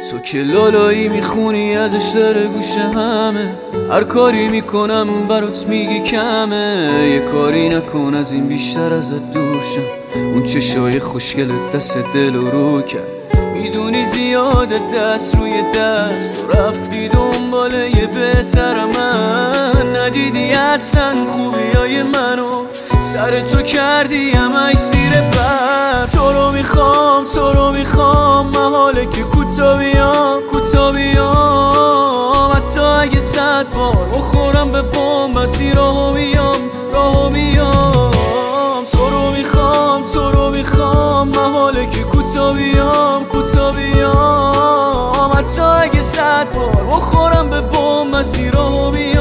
تو که لالایی میخونی ازش در گوش همه، هر کاری میکنم برات میگی کمه. یه کاری نکن از این بیشتر ازت دورشم، اون چشای خوشگلت دست دل رو کرد. میدونی زیاده دست روی دست و رفتی دنبال یه بهتر من. ندیدی اصلا خوبیای منو، سر تو کردی همه سیر بر. تو رو میخوام تو رو میخوام، محاله که کوتا بیام حتی اگه 100 بار بخورم به بام، بسی راهو میام تو رو میخوام، محاله که کوتا بیام حتی اگه 100 بار بخورم به بام، بسی راهو میام.